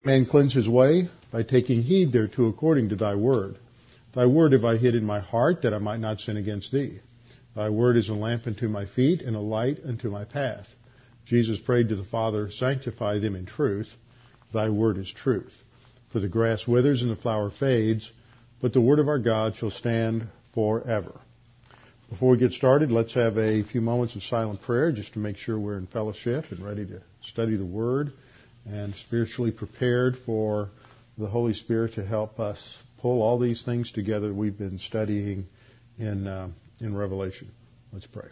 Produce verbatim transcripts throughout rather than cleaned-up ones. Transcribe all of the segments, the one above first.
Man cleanse his way by taking heed thereto according to thy word. Thy word have I hid in my heart, that I might not sin against thee. Thy word is a lamp unto my feet, and a light unto my path. Jesus prayed to the Father, sanctify them in truth. Thy word is truth. For the grass withers and the flower fades, but the word of our God shall stand forever. Before we get started, let's have a few moments of silent prayer just to make sure we're in fellowship and ready to study the word and spiritually prepared for the Holy Spirit to help us pull all these things together we've been studying in uh, in Revelation. Let's pray.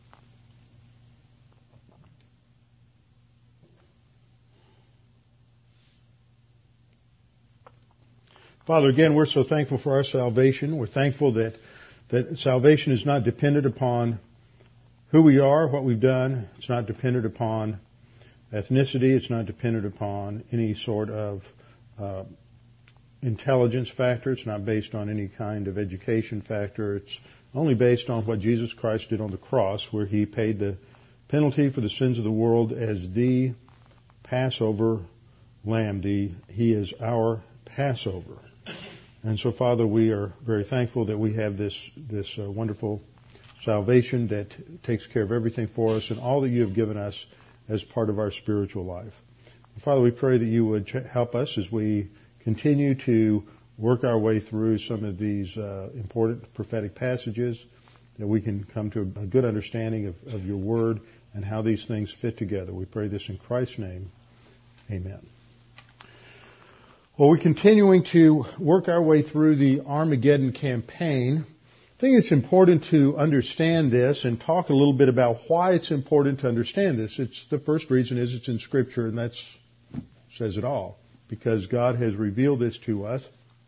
Father, again, we're so thankful for our salvation. We're thankful that, that salvation is not dependent upon who we are, what we've done. It's not dependent upon ethnicity. It's not dependent upon any sort of uh, intelligence factor. It's not based on any kind of education factor. It's only based on what Jesus Christ did on the cross, where He paid the penalty for the sins of the world as the Passover lamb. The, he is our Passover. And so, Father, we are very thankful that we have this, this uh, wonderful salvation that takes care of everything for us and all that you have given us as part of our spiritual life. And Father, we pray that you would ch- help us as we continue to work our way through some of these uh, important prophetic passages, that we can come to a good understanding of, of your word and how these things fit together. We pray this in Christ's name. Amen. Well, we're continuing to work our way through the Armageddon campaign. I think it's important to understand this and talk a little bit about why it's important to understand this. It's the first reason is it's in Scripture, and that says it all. Because God has revealed this to us,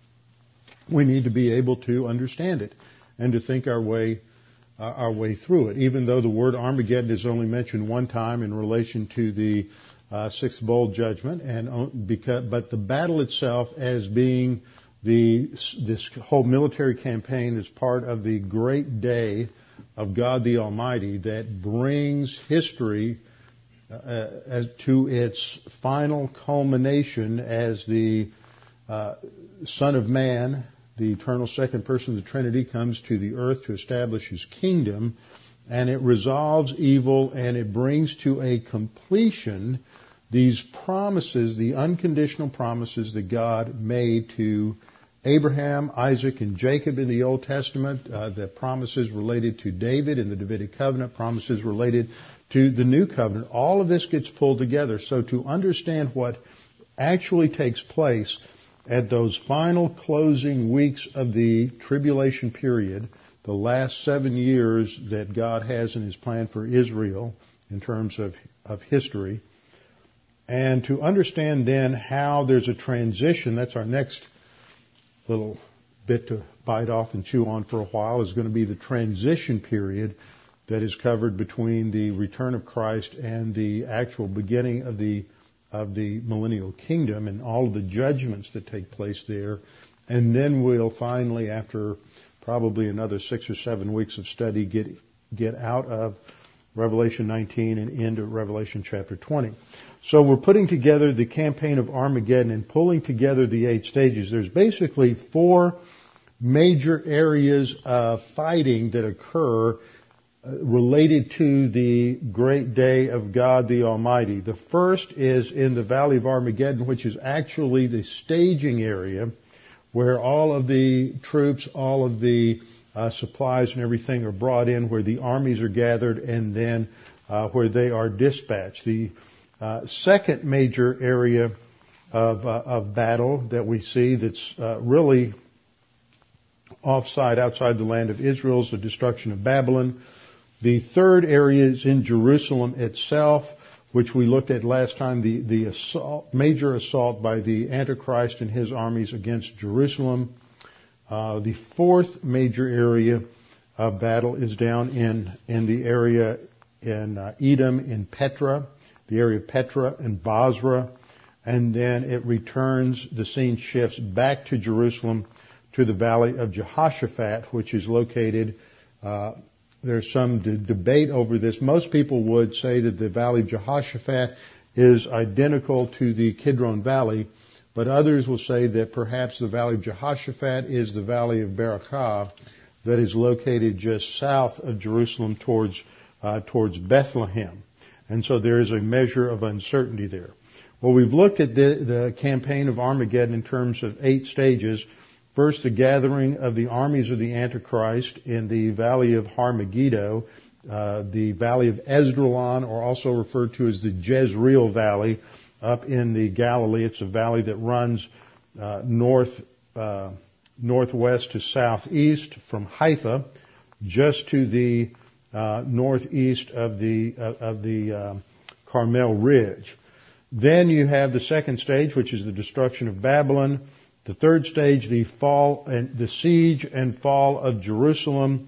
we need to be able to understand it and to think our way uh, our way through it. Even though the word Armageddon is only mentioned one time in relation to the uh, sixth bowl judgment, and because but the battle itself as being the this whole military campaign is part of the great day of God the Almighty that brings history Uh, as to its final culmination as the uh, Son of Man, the eternal second person of the Trinity, comes to the earth to establish His kingdom, and it resolves evil and it brings to a completion these promises, the unconditional promises that God made to Abraham, Isaac, and Jacob in the Old Testament, uh, the promises related to David in the Davidic covenant, promises related to the New Covenant. All of this gets pulled together. So to understand what actually takes place at those final closing weeks of the tribulation period, the last seven years that God has in His plan for Israel in terms of, of history, and to understand then how there's a transition, that's our next little bit to bite off and chew on for a while, is going to be the transition period that is covered between the return of Christ and the actual beginning of the of the millennial kingdom and all of the judgments that take place there. And then we'll finally, after probably another six or seven weeks of study, get get out of Revelation nineteen and into Revelation chapter twenty. So we're putting together the campaign of Armageddon and pulling together the eight stages. There's basically four major areas of fighting that occur related to the great day of God the Almighty. The first is in the Valley of Armageddon, which is actually the staging area where all of the troops, all of the uh, supplies and everything are brought in, where the armies are gathered, and then uh, where they are dispatched. The uh, second major area of, uh, of battle that we see that's uh, really offside, outside the land of Israel, is the destruction of Babylon. The third area is in Jerusalem itself, which we looked at last time, the, the assault, major assault by the Antichrist and his armies against Jerusalem. Uh, the fourth major area of battle is down in, in the area in uh, Edom, in Petra, the area of Petra and Basra. And then it returns, the scene shifts back to Jerusalem, to the Valley of Jehoshaphat, which is located uh, There's some d- debate over this. Most people would say that the Valley of Jehoshaphat is identical to the Kidron Valley, but others will say that perhaps the valley of Jehoshaphat is the valley of Berakah that is located just south of Jerusalem towards uh, towards Bethlehem. And so there is a measure of uncertainty there. Well, we've looked at the, the campaign of Armageddon in terms of eight stages. First, the gathering of the armies of the Antichrist in the valley of Har-Megiddo, uh, the valley of Esdraelon, or also referred to as the Jezreel Valley, up in the Galilee. It's a valley that runs uh, north, uh, northwest to southeast from Haifa, just to the uh, northeast of the uh, of the uh, Carmel Ridge. Then you have the second stage, which is the destruction of Babylon. The third stage, the fall and the siege and fall of Jerusalem.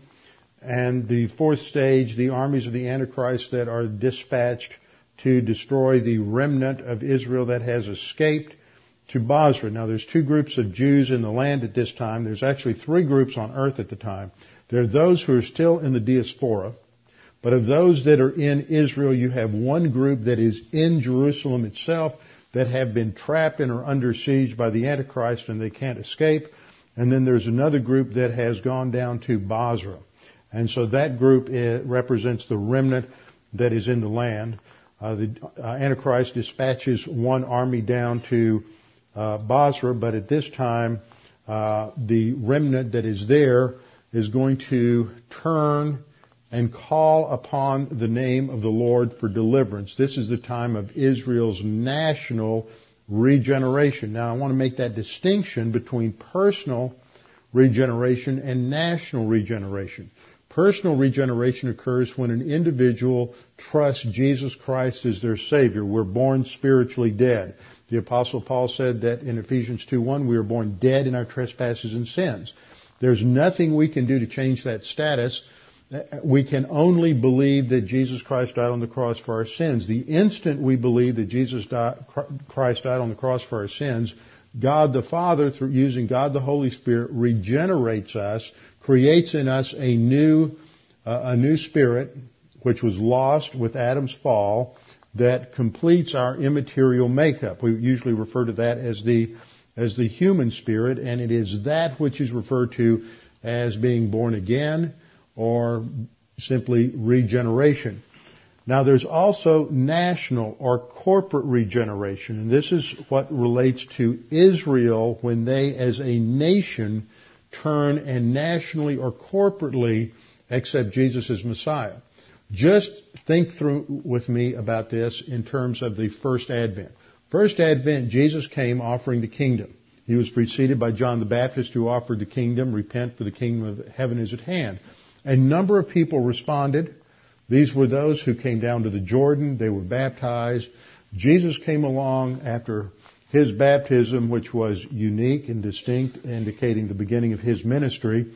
And the fourth stage, the armies of the Antichrist that are dispatched to destroy the remnant of Israel that has escaped to Basra. Now, there's two groups of Jews in the land at this time. There's actually three groups on earth at the time. There are those who are still in the diaspora. But of those that are in Israel, you have one group that is in Jerusalem itself that have been trapped and are under siege by the Antichrist and they can't escape. And then there's another group that has gone down to Basra. And so that group represents the remnant that is in the land. Uh, the uh, Antichrist dispatches one army down to uh, Basra, but at this time, uh, the remnant that is there is going to turn and call upon the name of the Lord for deliverance. This is the time of Israel's national regeneration. Now, I want to make that distinction between personal regeneration and national regeneration. Personal regeneration occurs when an individual trusts Jesus Christ as their Savior. We're born spiritually dead. The Apostle Paul said that in Ephesians two one, we were born dead in our trespasses and sins. There's nothing we can do to change that status. We can only believe that Jesus Christ died on the cross for our sins. The instant we believe that Jesus died, Christ died on the cross for our sins, God the Father, through using God the Holy Spirit, regenerates us, creates in us a new, uh, a new spirit, which was lost with Adam's fall, that completes our immaterial makeup. We usually refer to that as the, as the human spirit, and it is that which is referred to as being born again, or simply regeneration. Now, there's also national or corporate regeneration, and this is what relates to Israel when they, as a nation, turn and nationally or corporately accept Jesus as Messiah. Just think through with me about this in terms of the first advent. First advent, Jesus came offering the kingdom. He was preceded by John the Baptist, who offered the kingdom, repent for the kingdom of heaven is at hand. A number of people responded. These were those who came down to the Jordan. They were baptized. Jesus came along after his baptism, which was unique and distinct, indicating the beginning of his ministry.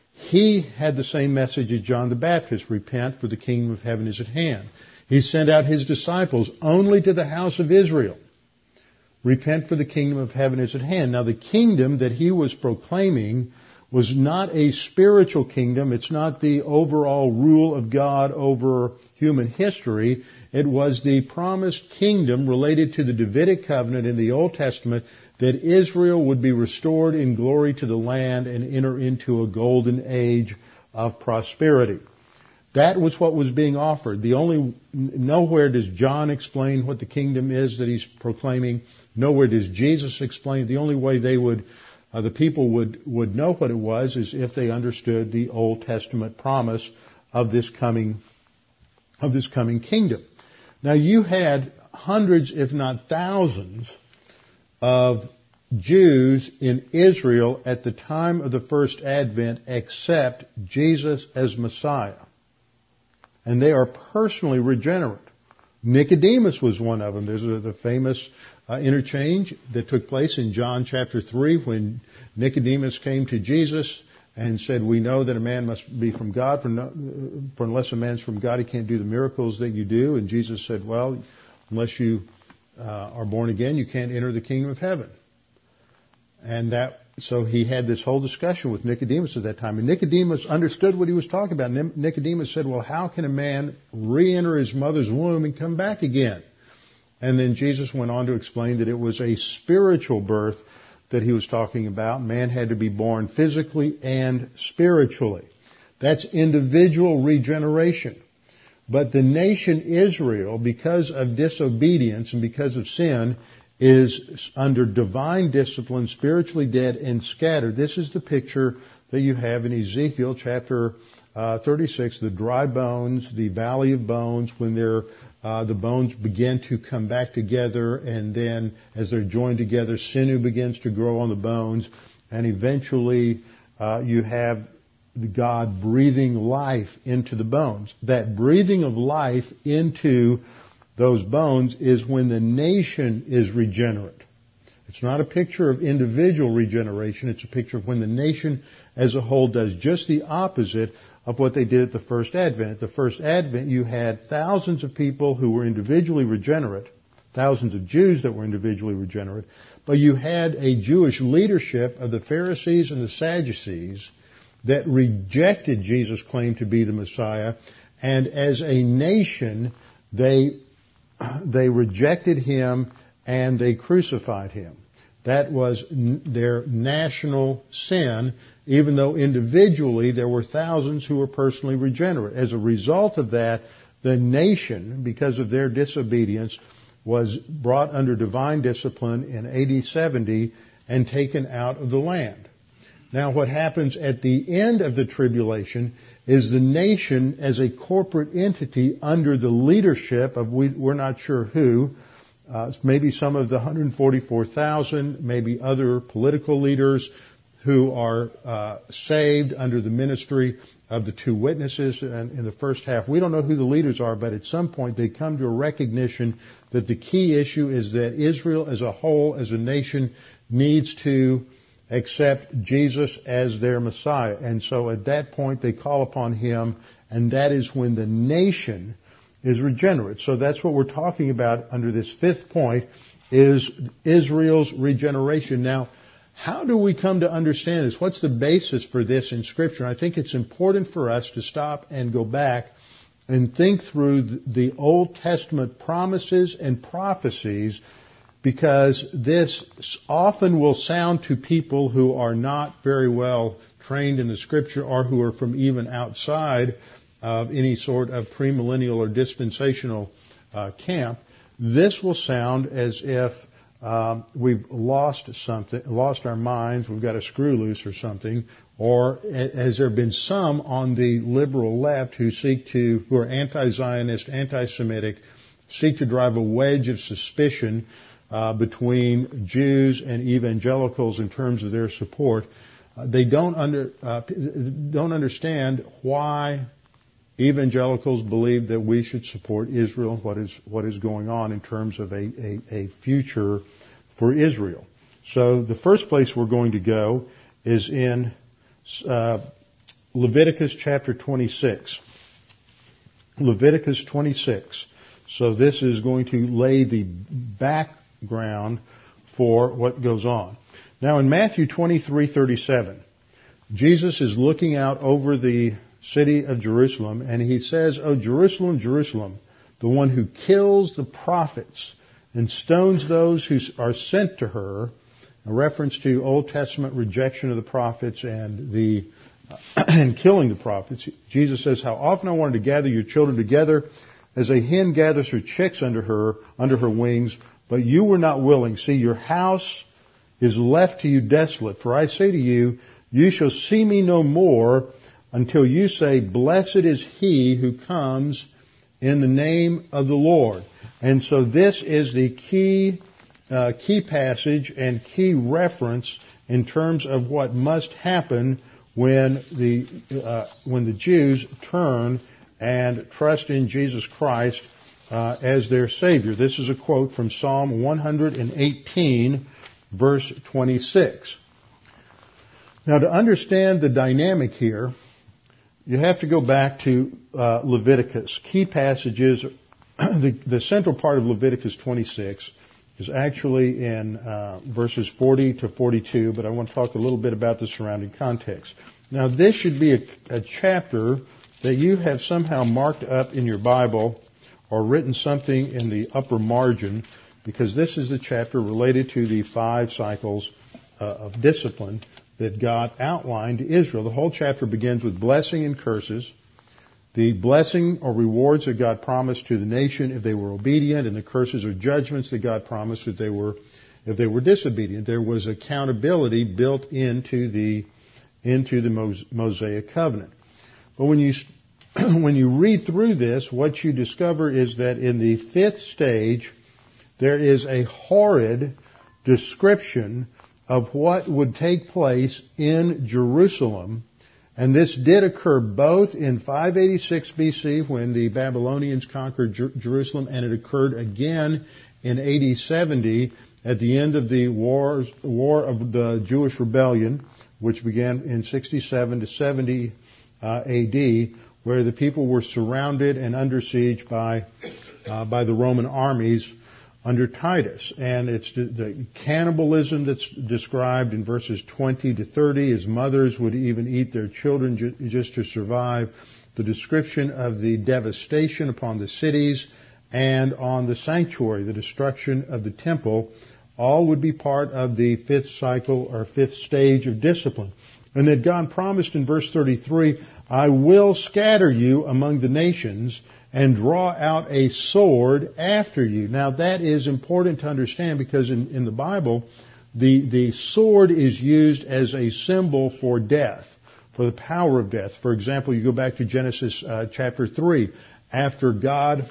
He had the same message as John the Baptist, repent for the kingdom of heaven is at hand. He sent out his disciples only to the house of Israel. Repent for the kingdom of heaven is at hand. Now, the kingdom that he was proclaiming was not a spiritual kingdom. It's not the overall rule of God over human history. It was the promised kingdom related to the Davidic covenant in the Old Testament, that Israel would be restored in glory to the land and enter into a golden age of prosperity. That was what was being offered. The only, nowhere does John explain what the kingdom is that he's proclaiming. Nowhere does Jesus explain. The only way they would Uh, the people would, would know what it was is if they understood the Old Testament promise of this coming, of this coming kingdom. Now, you had hundreds, if not thousands, of Jews in Israel at the time of the first advent accept Jesus as Messiah. And they are personally regenerate. Nicodemus was one of them. There's a, the famous Uh, interchange that took place in John chapter three when Nicodemus came to Jesus and said, we know that a man must be from God, for, no, for unless a man's from God, he can't do the miracles that you do. And Jesus said, well, unless you uh, are born again, you can't enter the kingdom of heaven. And that, so he had this whole discussion with Nicodemus at that time. And Nicodemus understood what he was talking about. Nicodemus said, well, how can a man re-enter his mother's womb and come back again? And then Jesus went on to explain that it was a spiritual birth that he was talking about. Man had to be born physically and spiritually. That's individual regeneration. But the nation Israel, because of disobedience and because of sin, is under divine discipline, spiritually dead and scattered. This is the picture that you have in Ezekiel chapter uh, thirty-six, the dry bones, the valley of bones, when they're Uh, the bones begin to come back together, and then as they're joined together, sinew begins to grow on the bones, and eventually uh, you have God breathing life into the bones. That breathing of life into those bones is when the nation is regenerate. It's not a picture of individual regeneration. It's a picture of when the nation as a whole does just the opposite of what they did at the first advent. At the first advent, you had thousands of people who were individually regenerate, thousands of Jews that were individually regenerate, but you had a Jewish leadership of the Pharisees and the Sadducees that rejected Jesus' claim to be the Messiah, and as a nation, they, they rejected him and they crucified him. That was n- their national sin, even though individually there were thousands who were personally regenerate. As a result of that, the nation, because of their disobedience, was brought under divine discipline in A D seventy and taken out of the land. Now what happens at the end of the tribulation is the nation as a corporate entity under the leadership of, we, we're not sure who, uh, maybe some of the one hundred forty-four thousand, maybe other political leaders who are uh, saved under the ministry of the two witnesses in, in the first half. We don't know who the leaders are, but at some point they come to a recognition that the key issue is that Israel as a whole, as a nation, needs to accept Jesus as their Messiah. And so at that point they call upon him, and that is when the nation is regenerate. So that's what we're talking about under this fifth point, is Israel's regeneration. Now, how do we come to understand this? What's the basis for this in Scripture? And I think it's important for us to stop and go back and think through the Old Testament promises and prophecies, because this often will sound to people who are not very well trained in the Scripture or who are from even outside of any sort of premillennial or dispensational uh, camp. This will sound as if Um, we've lost something, lost our minds, we've got a screw loose or something, or has there been some on the liberal left who seek to, who are anti-Zionist, anti-Semitic, seek to drive a wedge of suspicion uh, between Jews and evangelicals in terms of their support. Uh, they don't under, uh, don't understand why evangelicals believe that we should support Israel, what is what is going on in terms of a, a, a future for Israel. So the first place we're going to go is in uh, Leviticus chapter twenty-six. Leviticus twenty-six. So this is going to lay the background for what goes on. Now in Matthew twenty-three thirty-seven, Jesus is looking out over the city of Jerusalem, and he says, "O Jerusalem, Jerusalem, the one who kills the prophets and stones those who are sent to her," a reference to Old Testament rejection of the prophets and the uh, and killing the prophets. Jesus says, "How often I wanted to gather your children together as a hen gathers her chicks under her under her wings, but you were not willing. See, your house is left to you desolate. For I say to you, you shall see me no more until you say, blessed is he who comes in the name of the Lord." And so this is the key, uh, key passage and key reference in terms of what must happen when the, uh, when the Jews turn and trust in Jesus Christ, uh, as their Savior. This is a quote from Psalm one eighteen, verse twenty-six. Now to understand the dynamic here, you have to go back to uh, Leviticus. Key passages, the, the central part of Leviticus twenty-six is actually in uh, verses forty to forty-two, but I want to talk a little bit about the surrounding context. Now this should be a, a chapter that you have somehow marked up in your Bible or written something in the upper margin, because this is the chapter related to the five cycles uh, of discipline that God outlined to Israel. The whole chapter begins with blessing and curses. The blessing or rewards that God promised to the nation if they were obedient, and the curses or judgments that God promised if they were if they were disobedient. There was accountability built into the into the Mosaic covenant. But when you when you read through this, what you discover is that in the fifth stage, there is a horrid description of what would take place in Jerusalem. And this did occur both in five eighty-six B C when the Babylonians conquered Jer- Jerusalem, and it occurred again in A D seventy at the end of the wars, war of the Jewish rebellion, which began in sixty-seven to seventy uh, A D, where the people were surrounded and under siege by uh, by the Roman armies under Titus. And it's the, the cannibalism that's described in verses twenty to thirty, as mothers would even eat their children ju- just to survive. The description of the devastation upon the cities and on the sanctuary, the destruction of the temple, all would be part of the fifth cycle or fifth stage of discipline. And that God promised in verse thirty-three, I will scatter you among the nations and draw out a sword after you. Now that is important to understand, because in, in the Bible, the, the sword is used as a symbol for death, for the power of death. For example, you go back to Genesis uh, chapter three. After God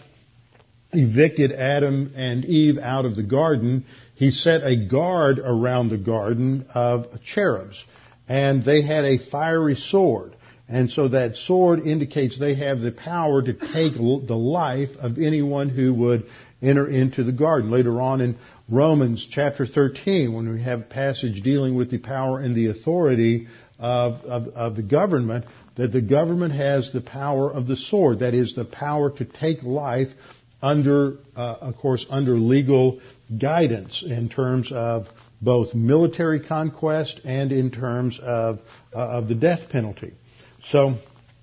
evicted Adam and Eve out of the garden, He set a guard around the garden of cherubs, and they had a fiery sword. And so that sword indicates they have the power to take the life of anyone who would enter into the garden. Later on in Romans chapter thirteen, when we have a passage dealing with the power and the authority of, of, of the government, that the government has the power of the sword. That is, the power to take life under, uh, of course, under legal guidance in terms of both military conquest and in terms of, uh, of the death penalty. So,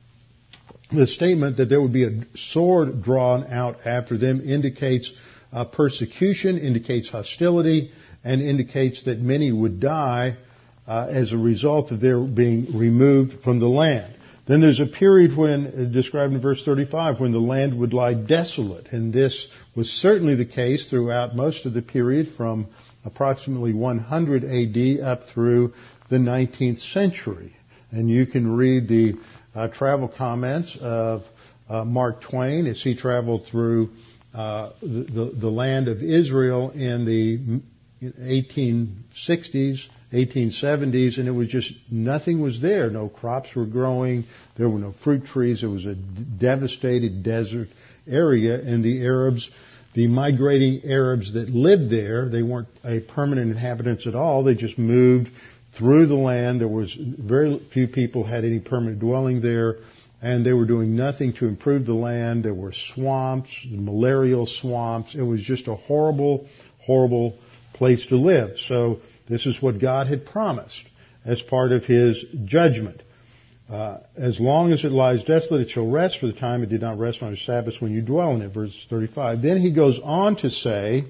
the statement that there would be a sword drawn out after them indicates uh, persecution, indicates hostility, and indicates that many would die uh, as a result of their being removed from the land. Then there's a period when, uh, described in verse thirty-five, when the land would lie desolate. And this was certainly the case throughout most of the period from approximately one hundred A D up through the nineteenth century. And you can read the uh, travel comments of uh, Mark Twain as he traveled through uh, the, the, the land of Israel in the eighteen sixties, eighteen seventies, and it was just, nothing was there. No crops were growing. There were no fruit trees. It was a devastated desert area, and the Arabs, the migrating Arabs that lived there, they weren't a permanent inhabitants at all. They just moved through the land. There was very few people had any permanent dwelling there, and they were doing nothing to improve the land. There were swamps, malarial swamps. It was just a horrible, horrible place to live. So this is what God had promised as part of His judgment. Uh, as long as it lies desolate, it shall rest for the time it did not rest on His Sabbath when you dwell in it. Verse thirty-five. Then He goes on to say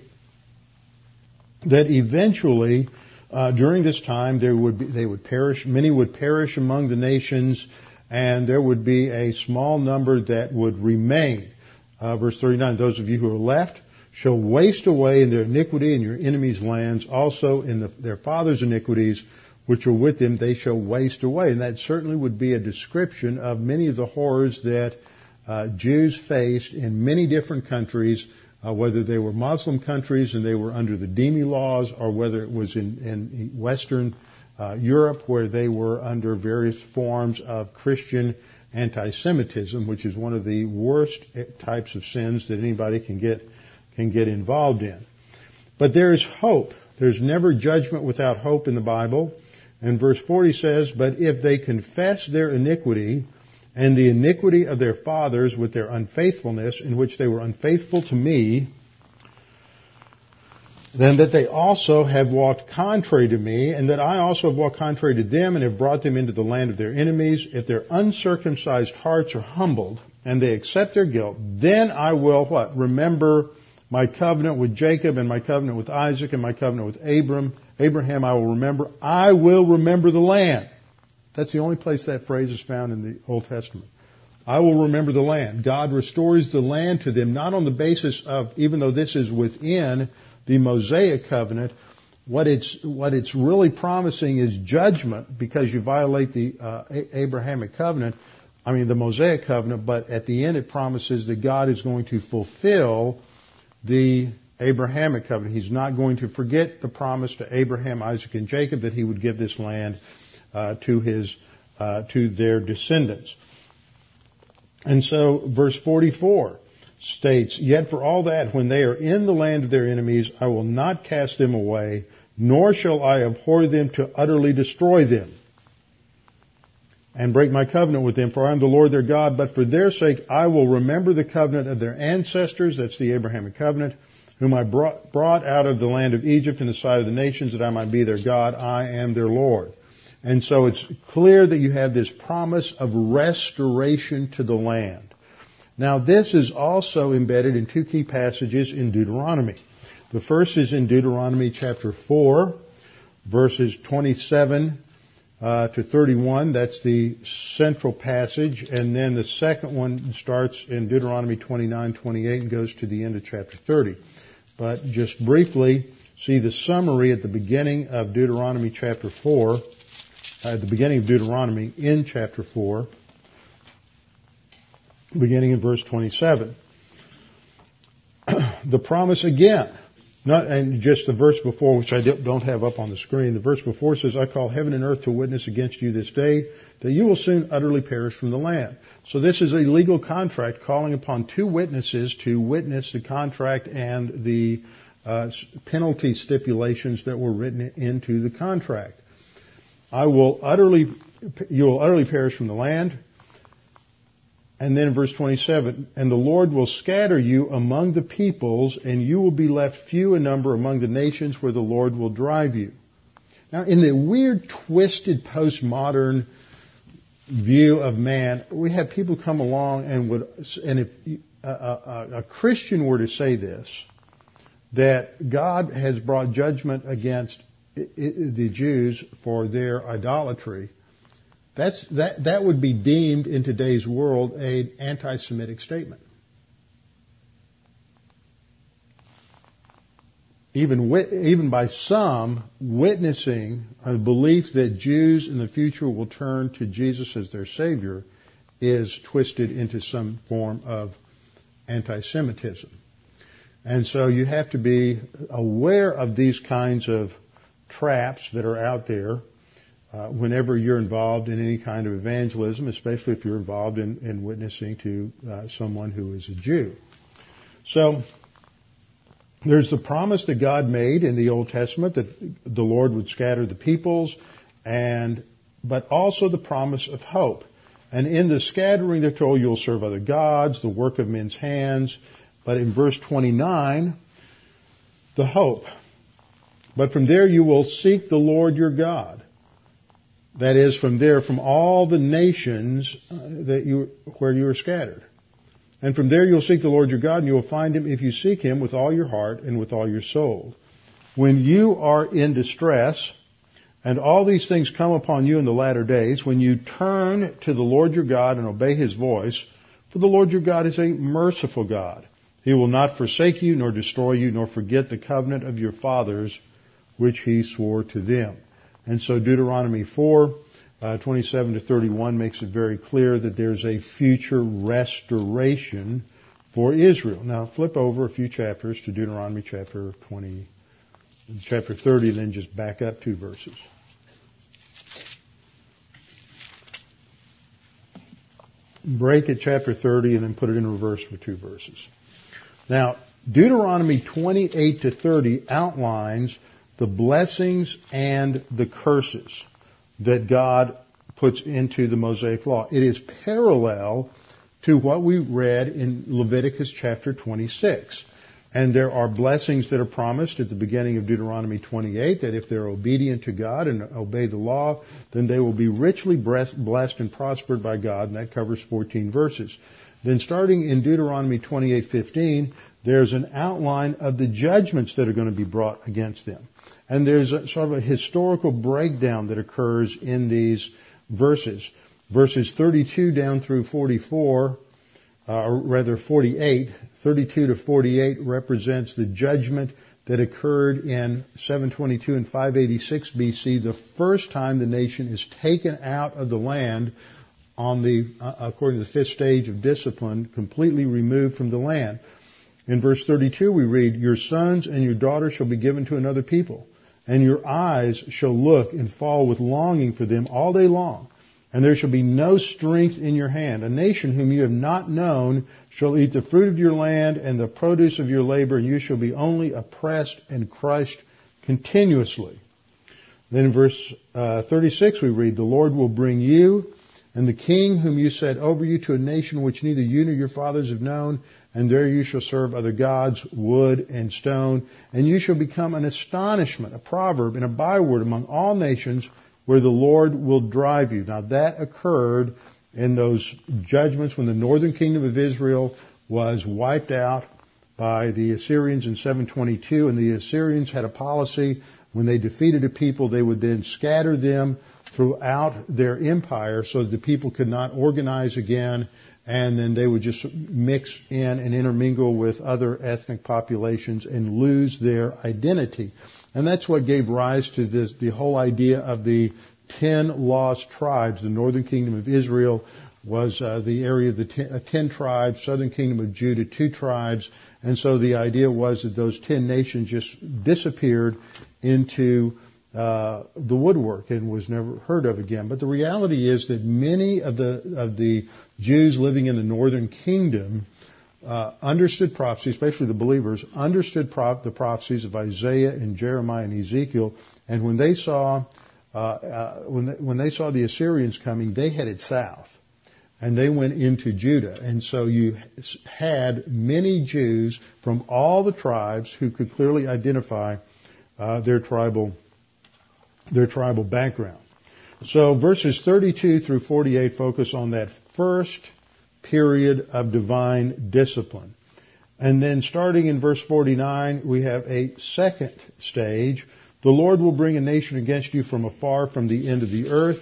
that eventually, Uh, during this time, there would be, they would perish, many would perish among the nations, and there would be a small number that would remain. Uh, verse thirty-nine, those of you who are left shall waste away in their iniquity in your enemies' lands, also in the, their fathers' iniquities, which are with them, they shall waste away. And that certainly would be a description of many of the horrors that uh, Jews faced in many different countries, Uh, whether they were Muslim countries and they were under the Dhimmi laws, or whether it was in, in Western uh, Europe where they were under various forms of Christian anti-Semitism, which is one of the worst types of sins that anybody can get can get involved in. But there is hope. There's never judgment without hope in the Bible. And verse forty says, "But if they confess their iniquity and the iniquity of their fathers with their unfaithfulness, in which they were unfaithful to me, then that they also have walked contrary to me, and that I also have walked contrary to them, and have brought them into the land of their enemies. If their uncircumcised hearts are humbled, and they accept their guilt, then I will what? Remember my covenant with Jacob and my covenant with Isaac and my covenant with Abram. Abraham I will remember. I will remember the land. That's the only place that phrase is found in the Old Testament. I will remember the land. God restores the land to them, not on the basis of, even though this is within the Mosaic covenant, what it's, what it's really promising is judgment because you violate the uh, Abrahamic covenant, I mean the Mosaic covenant, but at the end it promises that God is going to fulfill the Abrahamic covenant. He's not going to forget the promise to Abraham, Isaac, and Jacob that he would give this land uh, to his, uh, to their descendants. And so verse forty-four states, yet for all that, when they are in the land of their enemies, I will not cast them away, nor shall I abhor them to utterly destroy them and break my covenant with them, for I am the Lord their God. But for their sake I will remember the covenant of their ancestors, that's the Abrahamic covenant, whom I brought, brought out of the land of Egypt in the sight of the nations, that I might be their God. I am their Lord. And so it's clear that you have this promise of restoration to the land. Now this is also embedded in two key passages in Deuteronomy. The first is in Deuteronomy chapter four, verses twenty-seven uh, to thirty-one. That's the central passage. And then the second one starts in Deuteronomy twenty-nine, twenty-eight and goes to the end of chapter thirty. But just briefly, see the summary at the beginning of Deuteronomy chapter four. At the beginning of Deuteronomy in chapter four, beginning in verse twenty-seven. The promise again, not, and just the verse before, which I don't have up on the screen, the verse before says, I call heaven and earth to witness against you this day, that you will soon utterly perish from the land. So this is a legal contract calling upon two witnesses to witness the contract and the uh, penalty stipulations that were written into the contract. I will utterly, you will utterly perish from the land. And then in verse twenty-seven, and the Lord will scatter you among the peoples, and you will be left few in number among the nations where the Lord will drive you. Now, in the weird, twisted, postmodern view of man, we have people come along and would, and if a, a, a Christian were to say this, that God has brought judgment against the Jews for their idolatry, that's, that, that would be deemed in today's world an anti-Semitic statement. Even, even by some witnessing a belief that Jews in the future will turn to Jesus as their Savior is twisted into some form of anti-Semitism. And so you have to be aware of these kinds of traps that are out there uh, whenever you're involved in any kind of evangelism, especially if you're involved in, in witnessing to uh, someone who is a Jew. So there's the promise that God made in the Old Testament that the Lord would scatter the peoples, and but also the promise of hope. And in the scattering, they're told you'll serve other gods, the work of men's hands. But in verse twenty-nine, the hope. But from there you will seek the Lord your God. That is, from there, from all the nations that you, where you are scattered. And from there you'll seek the Lord your God, and you will find him if you seek him with all your heart and with all your soul. When you are in distress, and all these things come upon you in the latter days, when you turn to the Lord your God and obey his voice, for the Lord your God is a merciful God. He will not forsake you, nor destroy you, nor forget the covenant of your fathers, which he swore to them. And so Deuteronomy four, uh, twenty-seven to thirty-one makes it very clear that there's a future restoration for Israel. Now flip over a few chapters to Deuteronomy chapter twenty, chapter thirty, and then just back up two verses. Break at chapter thirty and then put it in reverse for two verses. Now, Deuteronomy twenty-eight to thirty outlines the blessings and the curses that God puts into the Mosaic Law. It is parallel to what we read in Leviticus chapter twenty-six. And there are blessings that are promised at the beginning of Deuteronomy twenty-eight, that if they're obedient to God and obey the law, then they will be richly blessed and prospered by God, and that covers fourteen verses. Then starting in Deuteronomy twenty-eight fifteen, there's an outline of the judgments that are going to be brought against them. And there's a, sort of a historical breakdown that occurs in these verses. Verses thirty-two down through forty-four, uh, or rather forty-eight, thirty-two to forty-eight represents the judgment that occurred in seven twenty-two and five eighty-six B C, the first time the nation is taken out of the land on the, uh, according to the fifth stage of discipline, completely removed from the land. In verse thirty-two we read, "Your sons and your daughters shall be given to another people, and your eyes shall look and fall with longing for them all day long. And there shall be no strength in your hand. A nation whom you have not known shall eat the fruit of your land and the produce of your labor, and you shall be only oppressed and crushed continuously." Then in verse uh, thirty-six we read, "The Lord will bring you and the king whom you set over you to a nation which neither you nor your fathers have known, and there you shall serve other gods, wood and stone, and you shall become an astonishment, a proverb, and a byword among all nations, where the Lord will drive you." Now that occurred in those judgments when the northern kingdom of Israel was wiped out by the Assyrians in seven twenty-two, and the Assyrians had a policy: when they defeated a people, they would then scatter them throughout their empire so that the people could not organize again, and then they would just mix in and intermingle with other ethnic populations and lose their identity. And that's what gave rise to this, the whole idea of the ten lost tribes. The northern kingdom of Israel was uh, the area of the ten, uh, ten tribes, southern kingdom of Judah, two tribes. And so the idea was that those ten nations just disappeared into uh, the woodwork and was never heard of again. But the reality is that many of the of the Jews living in the northern kingdom uh, understood prophecy, especially the believers, understood prop- the prophecies of Isaiah and Jeremiah and Ezekiel. And when they saw uh, uh, when they, when they saw the Assyrians coming, they headed south. And they went into Judah. And so you had many Jews from all the tribes who could clearly identify uh, their tribal their tribal background. So verses thirty-two through forty-eight focus on that first period of divine discipline. And then starting in verse forty-nine, we have a second stage. "The Lord will bring a nation against you from afar, from the end of the earth.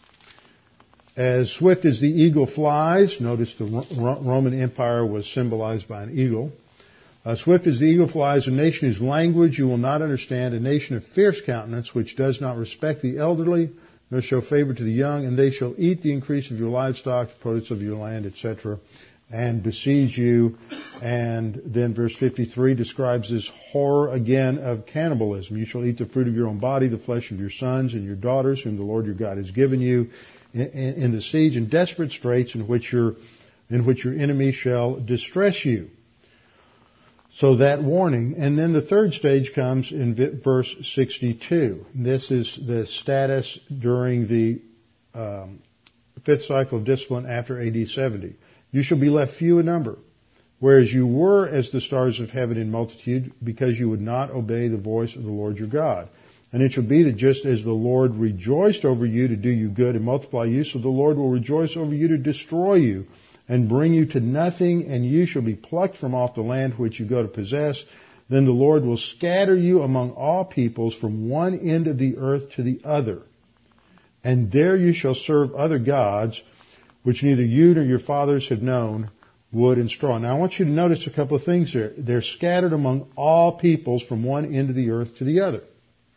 As swift as the eagle flies," notice the Roman Empire was symbolized by an eagle. Uh, "swift as the eagle flies, a nation whose language you will not understand, a nation of fierce countenance, which does not respect the elderly, nor show favor to the young, and they shall eat the increase of your livestock, the produce of your land, et cetera, and besiege you." And then verse fifty-three describes this horror again of cannibalism. "You shall eat the fruit of your own body, the flesh of your sons and your daughters, whom the Lord your God has given you, in the siege and desperate straits in which your in which your enemy shall distress you." So that warning. And then the third stage comes in verse sixty-two. This is the status during the um, fifth cycle of discipline after A D seventy. "You shall be left few in number, whereas you were as the stars of heaven in multitude, because you would not obey the voice of the Lord your God. And it shall be that just as the Lord rejoiced over you to do you good and multiply you, so the Lord will rejoice over you to destroy you and bring you to nothing, and you shall be plucked from off the land which you go to possess. Then the Lord will scatter you among all peoples from one end of the earth to the other. And there you shall serve other gods, which neither you nor your fathers have known, wood and straw." Now I want you to notice a couple of things there. They're scattered among all peoples from one end of the earth to the other.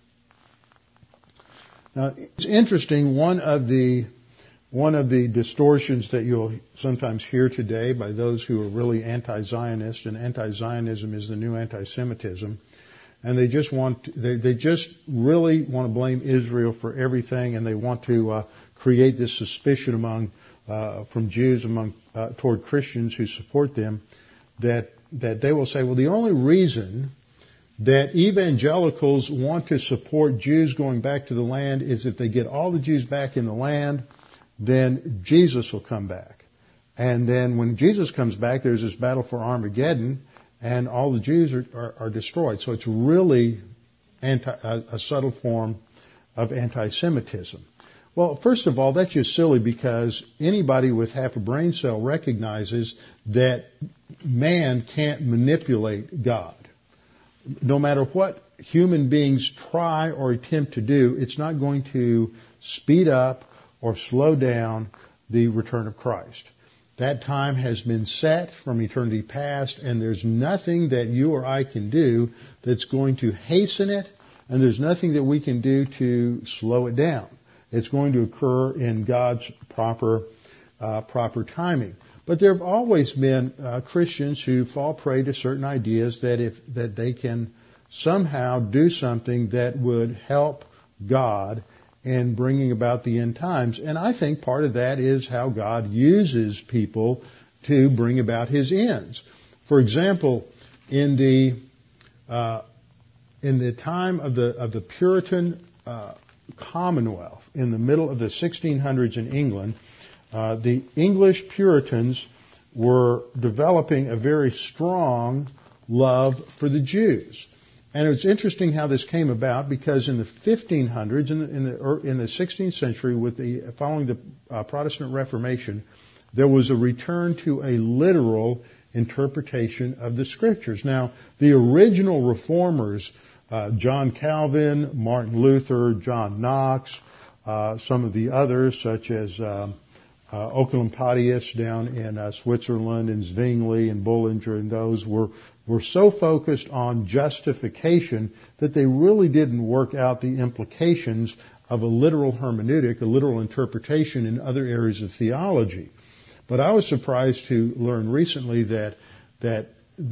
Now, it's interesting, one of the one of the distortions that you'll sometimes hear today by those who are really anti-Zionist, and anti-Zionism is the new anti-Semitism, and they just want they, they just really want to blame Israel for everything, and they want to uh, create this suspicion among uh, from Jews among uh, toward Christians who support them, that that they will say, well, the only reason that evangelicals want to support Jews going back to the land is if they get all the Jews back in the land, then Jesus will come back. And then when Jesus comes back, there's this battle for Armageddon, and all the Jews are, are, are destroyed. So it's really anti, a, a subtle form of anti-Semitism. Well, first of all, that's just silly because anybody with half a brain cell recognizes that man can't manipulate God. No matter what human beings try or attempt to do, it's not going to speed up or slow down the return of Christ. That time has been set from eternity past, and there's nothing that you or I can do that's going to hasten it, and there's nothing that we can do to slow it down. It's going to occur in God's proper uh, proper timing. But there have always been uh, Christians who fall prey to certain ideas that if that they can somehow do something that would help God in bringing about the end times. And I think part of that is how God uses people to bring about His ends. For example, in the uh, in the time of the of the Puritan uh, Commonwealth in the middle of the sixteen hundreds in England, uh, the English Puritans were developing a very strong love for the Jews. And it's interesting how this came about because in the fifteen hundreds, in the, in the, in the sixteenth century, with the following the uh, Protestant Reformation, there was a return to a literal interpretation of the Scriptures. Now, the original reformers, Uh, John Calvin, Martin Luther, John Knox, uh, some of the others such as um, uh, Oecolampadius down in uh, Switzerland, and Zwingli and Bullinger, and those were were so focused on justification that they really didn't work out the implications of a literal hermeneutic, a literal interpretation in other areas of theology. But I was surprised to learn recently that that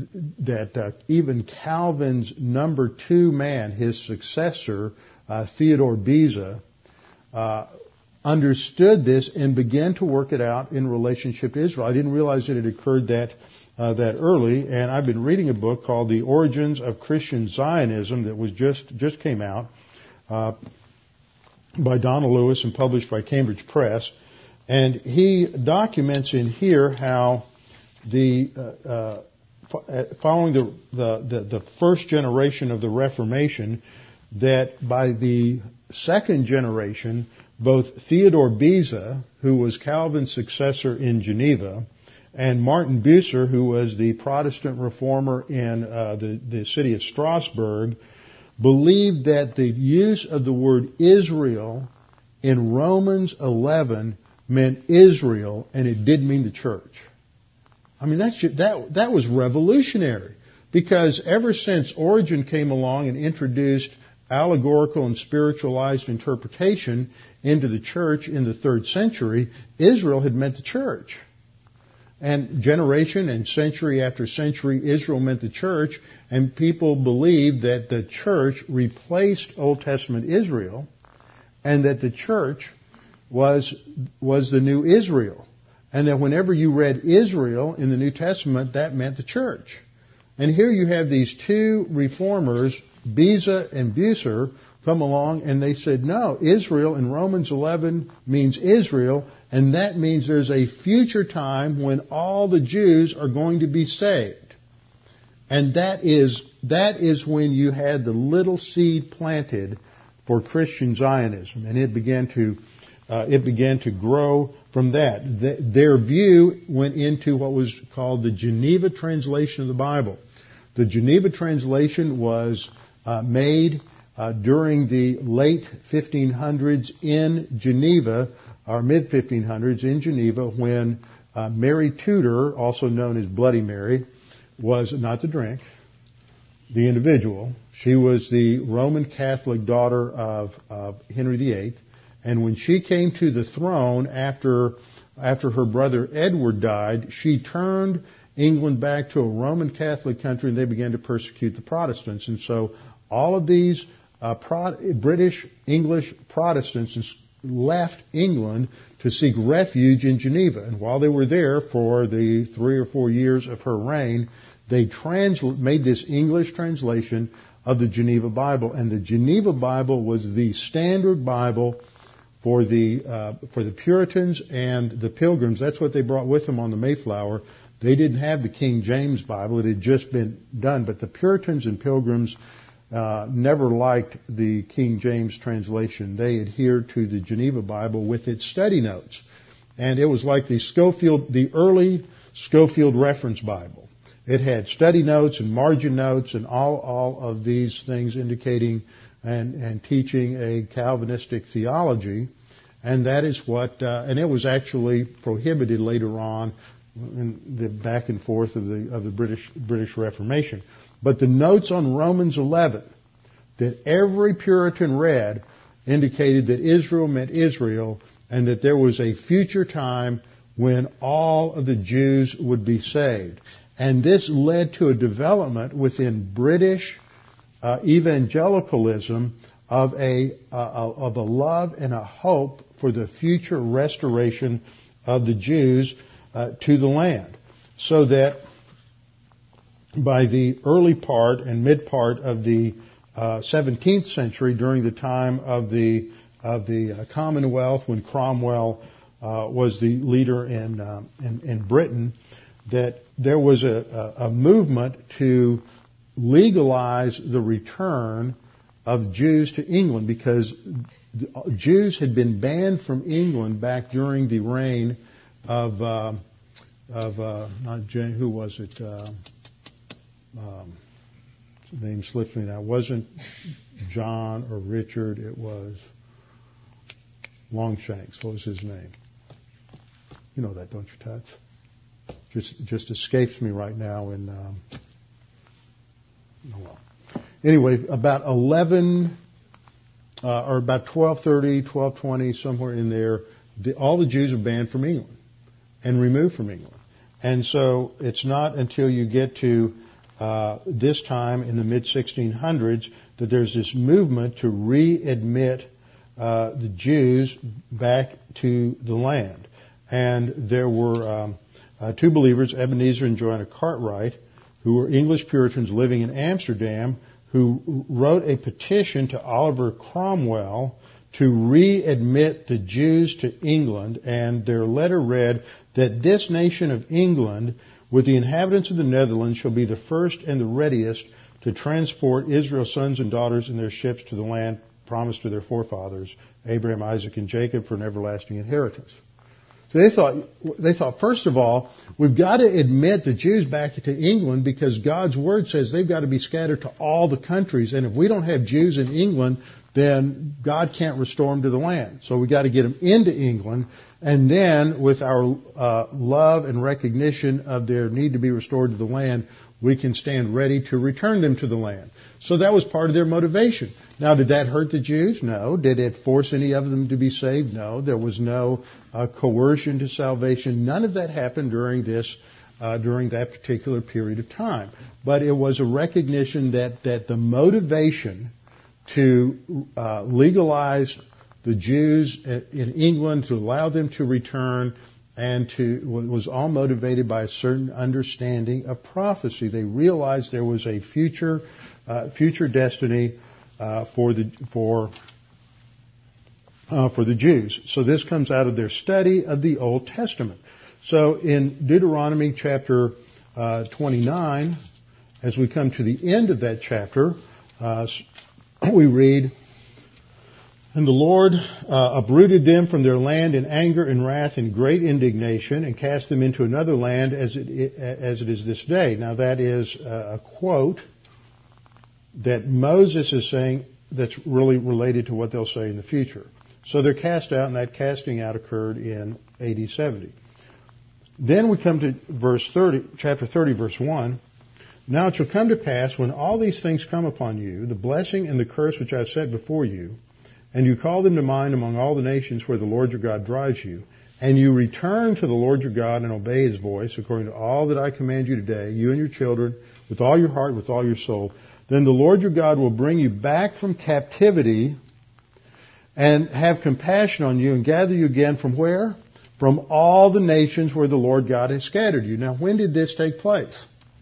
that uh, even Calvin's number two man, his successor, uh, Theodore Beza, uh, understood this and began to work it out in relationship to Israel. I didn't realize that it occurred that uh, that early, and I've been reading a book called The Origins of Christian Zionism that was just just came out uh, by Donald Lewis and published by Cambridge Press, and he documents in here how the uh, uh, following the, the, the first generation of the Reformation, that by the second generation, both Theodore Beza, who was Calvin's successor in Geneva, and Martin Bucer, who was the Protestant reformer in uh, the, the city of Strasbourg, believed that the use of the word Israel in Romans eleven meant Israel, and it didn't mean the church. I mean, that's, that, that was revolutionary, because ever since Origen came along and introduced allegorical and spiritualized interpretation into the church in the third century, Israel had meant the church. And generation and century after century, Israel meant the church, and people believed that the church replaced Old Testament Israel, and that the church was, was the new Israel. And that whenever you read Israel in the New Testament, that meant the church. And here you have these two reformers, Beza and Bucer, come along and they said, no, Israel in Romans eleven means Israel, and that means there's a future time when all the Jews are going to be saved. And that is, that is when you had the little seed planted for Christian Zionism, and it began to Uh, it began to grow from that. The, their view went into what was called the Geneva translation of the Bible. The Geneva translation was uh, made uh, during the late fifteen hundreds in Geneva, or mid fifteen hundreds in Geneva, when uh, Mary Tudor, also known as Bloody Mary, was not the drink, the individual. She was the Roman Catholic daughter of, of Henry the Eighth. And when she came to the throne after after her brother Edward died, she turned England back to a Roman Catholic country, and they began to persecute the Protestants. And so all of these uh, Pro- British, English Protestants left England to seek refuge in Geneva. And while they were there for the three or four years of her reign, they trans- made this English translation of the Geneva Bible. And the Geneva Bible was the standard Bible for the uh, for the Puritans and the Pilgrims. That's what they brought with them on the Mayflower. They didn't have the King James Bible. It had just been done. But the Puritans and Pilgrims uh, never liked the King James translation. They adhered to the Geneva Bible with its study notes. And it was like the Scofield, the early Scofield Reference Bible. It had study notes and margin notes and all, all of these things indicating and, and teaching a Calvinistic theology. And that is what, uh, and it was actually prohibited later on in the back and forth of the, of the British, British Reformation. But the notes on Romans eleven that every Puritan read indicated that Israel meant Israel and that there was a future time when all of the Jews would be saved. And this led to a development within British uh, evangelicalism of a uh, of a love and a hope for the future restoration of the Jews uh, to the land, so that by the early part and mid part of the uh, seventeenth century, during the time of the of the uh, Commonwealth, when Cromwell uh, was the leader in, uh, in in Britain, that there was a, a, a movement to legalize the return of Jews to England, because Jews had been banned from England back during the reign of uh, of uh, not Jane, who was it? Uh, um, the name slips me now. It wasn't John or Richard. It was Longshanks. What was his name? You know that, don't you, Tuts? Just just escapes me right now. In um, oh well. Anyway, about eleven uh, or about twelve thirty, twelve twenty, somewhere in there, the, all the Jews are banned from England and removed from England. And so it's not until you get to uh, this time in the mid sixteen hundreds that there's this movement to readmit uh, the Jews back to the land. And there were um, uh, two believers, Ebenezer and Joanna Cartwright, who were English Puritans living in Amsterdam, who wrote a petition to Oliver Cromwell to readmit the Jews to England. And their letter read that this nation of England, with the inhabitants of the Netherlands, shall be the first and the readiest to transport Israel's sons and daughters in their ships to the land promised to their forefathers, Abraham, Isaac, and Jacob, for an everlasting inheritance. So they thought, they thought, first of all, we've got to admit the Jews back to England, because God's Word says they've got to be scattered to all the countries. And if we don't have Jews in England, then God can't restore them to the land. So we've got to get them into England. And then with our uh, love and recognition of their need to be restored to the land, we can stand ready to return them to the land. So that was part of their motivation. Now, did that hurt the Jews? No. Did it force any of them to be saved? No. There was no uh, coercion to salvation. None of that happened during this, uh, during that particular period of time. But it was a recognition that, that the motivation to uh, legalize the Jews in England, to allow them to return, and to was all motivated by a certain understanding of prophecy. They realized there was a future, uh, future destiny uh, for the for uh, for the Jews. So this comes out of their study of the Old Testament. So in Deuteronomy chapter uh, twenty-nine, as we come to the end of that chapter, uh, we read, "And the Lord uh, uprooted them from their land in anger and wrath and great indignation, and cast them into another land as it as it is this day." Now that is a quote that Moses is saying that's really related to what they'll say in the future. So they're cast out, and that casting out occurred in A D seventy. Then we come to verse thirty, chapter thirty, verse one. "Now it shall come to pass, when all these things come upon you, the blessing and the curse which I have set before you, and you call them to mind among all the nations where the Lord your God drives you, and you return to the Lord your God and obey His voice, according to all that I command you today, you and your children, with all your heart, with all your soul, then the Lord your God will bring you back from captivity and have compassion on you and gather you again from where? From all the nations where the Lord God has scattered you." Now, when did this take place?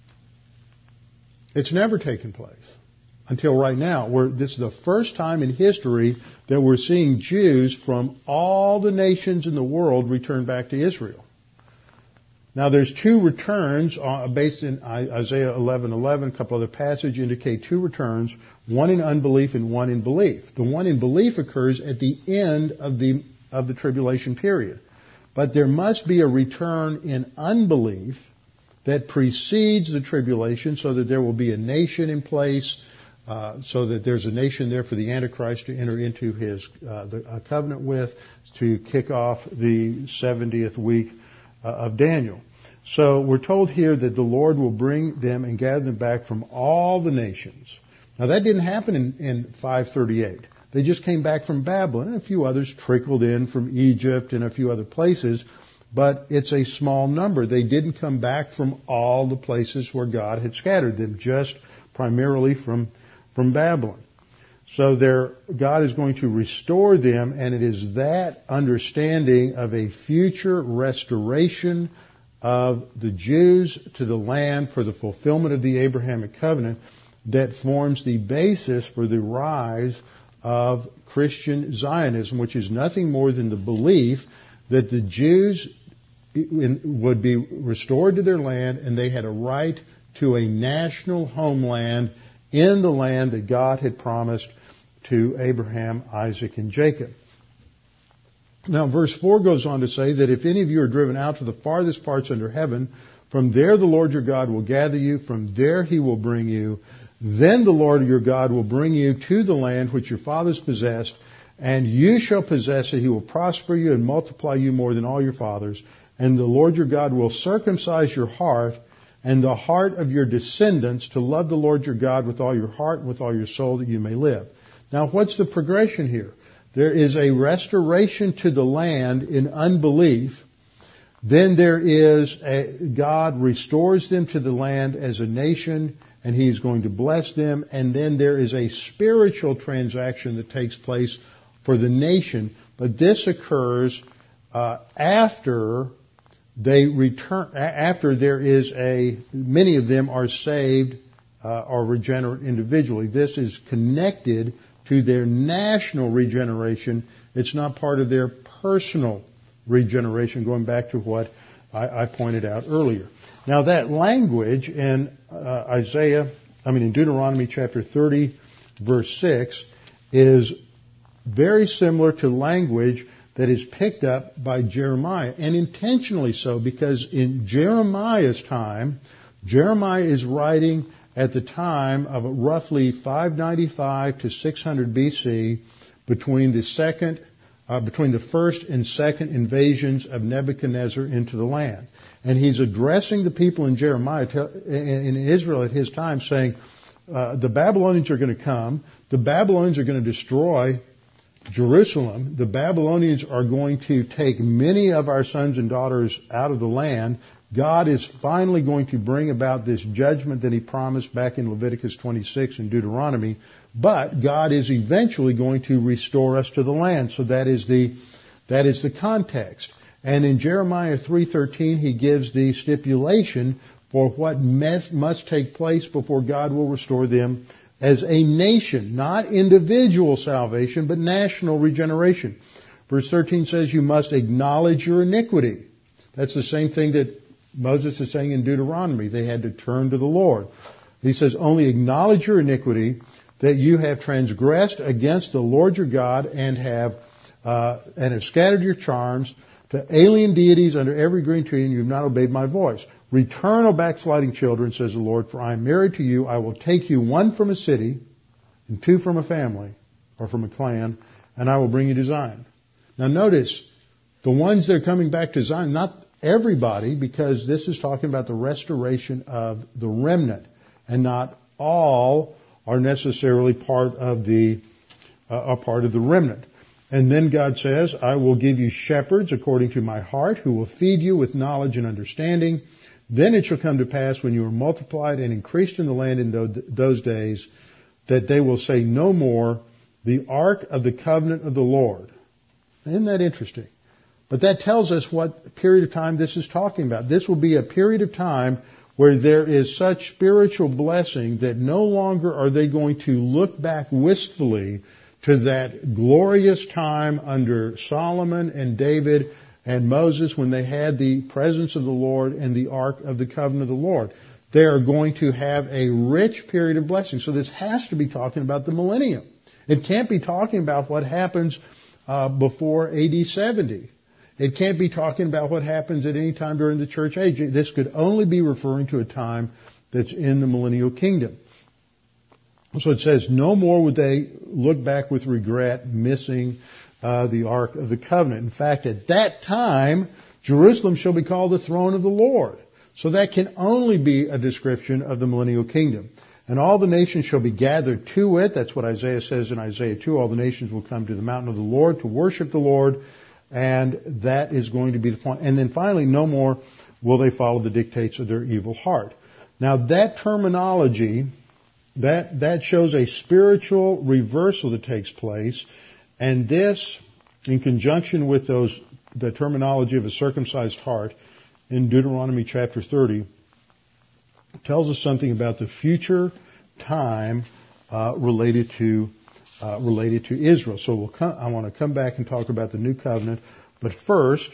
It's never taken place until right now, where this is the first time in history that we're seeing Jews from all the nations in the world return back to Israel. Now there's two returns uh, based in Isaiah eleven eleven. A couple other passages indicate two returns, one in unbelief and one in belief. The one in belief occurs at the end of the of the tribulation period. But there must be a return in unbelief that precedes the tribulation, so that there will be a nation in place, uh, so that there's a nation there for the Antichrist to enter into his uh, the, uh, covenant with, to kick off the seventieth week uh, of Daniel. So we're told here that the Lord will bring them and gather them back from all the nations. Now that didn't happen in, in five thirty-eight. They just came back from Babylon, and a few others trickled in from Egypt and a few other places, but it's a small number. They didn't come back from all the places where God had scattered them, just primarily from, from Babylon. So there, God is going to restore them, and it is that understanding of a future restoration of the Jews to the land for the fulfillment of the Abrahamic covenant that forms the basis for the rise of Christian Zionism, which is nothing more than the belief that the Jews would be restored to their land and they had a right to a national homeland in the land that God had promised to Abraham, Isaac, and Jacob. Now, verse four goes on to say that if any of you are driven out to the farthest parts under heaven, from there the Lord your God will gather you, from there he will bring you. Then the Lord your God will bring you to the land which your fathers possessed, and you shall possess it. He will prosper you and multiply you more than all your fathers. And the Lord your God will circumcise your heart and the heart of your descendants to love the Lord your God with all your heart and with all your soul, that you may live. Now, what's the progression here? There is a restoration to the land in unbelief. Then there is a, God restores them to the land as a nation, and He's going to bless them. And then there is a spiritual transaction that takes place for the nation. But this occurs uh, after they return, after there is a, many of them are saved uh, or regenerate individually. This is connected to their national regeneration. It's not part of their personal regeneration, going back to what I, I pointed out earlier. Now that language in uh, Isaiah, I mean in Deuteronomy chapter thirty, verse six, is very similar to language that is picked up by Jeremiah, and intentionally so, because in Jeremiah's time, Jeremiah is writing at the time of roughly five ninety-five to six hundred B C, between the second, uh, between the first and second invasions of Nebuchadnezzar into the land. And he's addressing the people in Jeremiah, in Israel at his time, saying, uh, the Babylonians are going to come, the Babylonians are going to destroy Jerusalem, the Babylonians are going to take many of our sons and daughters out of the land. God is finally going to bring about this judgment that He promised back in Leviticus twenty-six and Deuteronomy, but God is eventually going to restore us to the land. So that is the, that is the context. And in Jeremiah three thirteen, he gives the stipulation for what must take place before God will restore them as a nation, not individual salvation, but national regeneration. Verse thirteen says you must acknowledge your iniquity. That's the same thing that Moses is saying in Deuteronomy. They had to turn to the Lord. He says, only acknowledge your iniquity, that you have transgressed against the Lord your God and have uh, and have scattered your charms to alien deities under every green tree, and you have not obeyed my voice. Return, O backsliding children, says the Lord, for I am married to you. I will take you, one from a city, and two from a family, or from a clan, and I will bring you to Zion. Now notice, the ones that are coming back to Zion, not everybody, because this is talking about the restoration of the remnant, and not all are necessarily part of the, uh, are part of the remnant. And then God says, I will give you shepherds according to my heart, who will feed you with knowledge and understanding. Then it shall come to pass, when you are multiplied and increased in the land in those days, that they will say no more, the ark of the covenant of the Lord. Isn't that interesting? But that tells us what period of time this is talking about. This will be a period of time where there is such spiritual blessing that no longer are they going to look back wistfully to that glorious time under Solomon and David and Moses when they had the presence of the Lord and the Ark of the Covenant of the Lord. They are going to have a rich period of blessing. So this has to be talking about the millennium. It can't be talking about what happens uh, before A D seventy. It can't be talking about what happens at any time during the church age. This could only be referring to a time that's in the millennial kingdom. So it says, no more would they look back with regret, missing uh, the Ark of the Covenant. In fact, at that time, Jerusalem shall be called the throne of the Lord. So that can only be a description of the millennial kingdom. And all the nations shall be gathered to it. That's what Isaiah says in Isaiah two. All the nations will come to the mountain of the Lord to worship the Lord. And that is going to be the point. And then finally, no more will they follow the dictates of their evil heart. Now that terminology, that, that shows a spiritual reversal that takes place. And this, in conjunction with those, the terminology of a circumcised heart in Deuteronomy chapter thirty, tells us something about the future time uh, related to uh, related to Israel. So we'll come, I want to come back and talk about the new covenant, but first,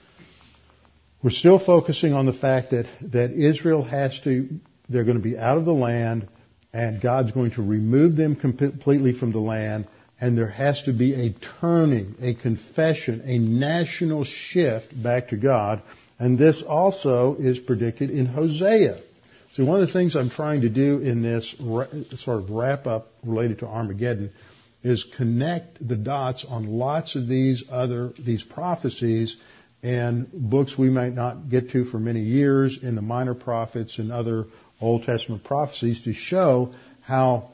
we're still focusing on the fact that that Israel has to, they're going to be out of the land, and God's going to remove them completely from the land, and there has to be a turning, a confession, a national shift back to God, and this also is predicted in Hosea. See, one of the things I'm trying to do in this sort of wrap-up related to Armageddon is connect the dots on lots of these other, these prophecies and books we might not get to for many years in the minor prophets and other Old Testament prophecies to show how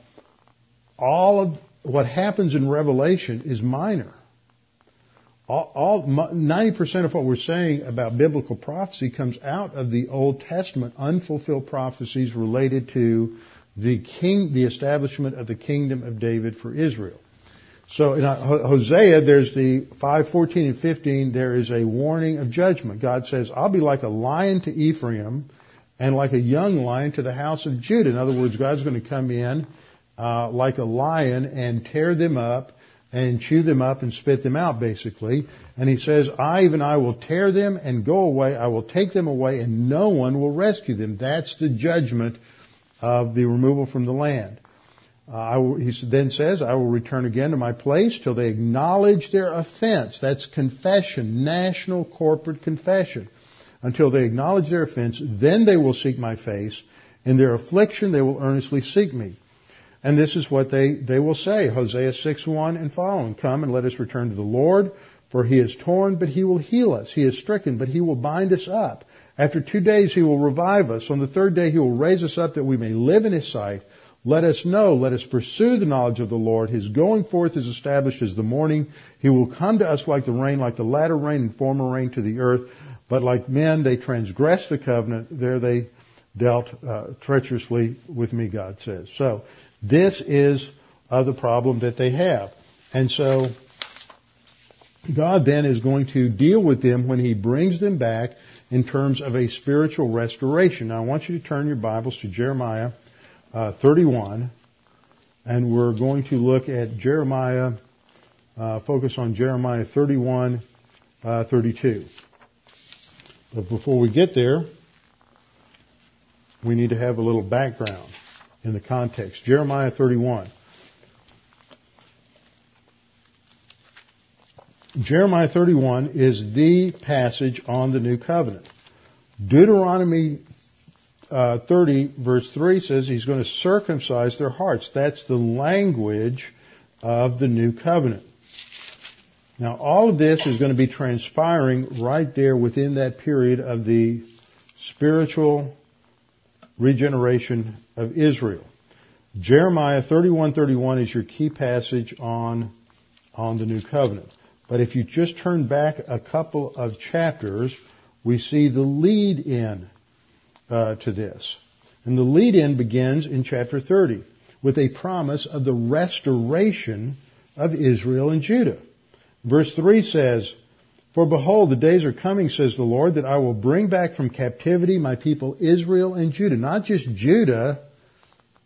all of what happens in Revelation is minor. All, all ninety percent of what we're saying about biblical prophecy comes out of the Old Testament unfulfilled prophecies related to the king, the establishment of the kingdom of David for Israel. So in Hosea, there's the five fourteen and fifteen. There is a warning of judgment. God says, "I'll be like a lion to Ephraim, and like a young lion to the house of Judah." In other words, God's going to come in uh, like a lion and tear them up and chew them up and spit them out, basically. And he says, I, even I, will tear them and go away. I will take them away, and no one will rescue them. That's the judgment of the removal from the land. Uh, I will, he then says, I will return again to my place till they acknowledge their offense. That's confession, national corporate confession. Until they acknowledge their offense, then they will seek my face. In their affliction, they will earnestly seek me. And this is what they, they will say, Hosea six one and following. Come and let us return to the Lord, for he is torn, but he will heal us. He is stricken, but he will bind us up. After two days he will revive us. On the third day he will raise us up that we may live in his sight. Let us know, let us pursue the knowledge of the Lord. His going forth is established as the morning. He will come to us like the rain, like the latter rain and former rain to the earth. But like men, they transgressed the covenant. There they dealt uh, treacherously with me, God says. So this is uh, the problem that they have. And so God then is going to deal with them when he brings them back in terms of a spiritual restoration. Now I want you to turn your Bibles to Jeremiah uh, thirty-one, and we're going to look at Jeremiah, uh, focus on Jeremiah thirty-one, uh, thirty-two. But before we get there, we need to have a little background in the context. Jeremiah thirty-one. Jeremiah thirty-one is the passage on the new covenant. Deuteronomy uh, thirty verse three says he's going to circumcise their hearts. That's the language of the new covenant. Now all of this is going to be transpiring right there within that period of the spiritual regeneration of Israel. Jeremiah thirty-one thirty-one is your key passage on, on the new covenant. But if you just turn back a couple of chapters, we see the lead-in uh, to this. And the lead-in begins in chapter thirty with a promise of the restoration of Israel and Judah. Verse three says, For behold, the days are coming, says the Lord, that I will bring back from captivity my people Israel and Judah. Not just Judah,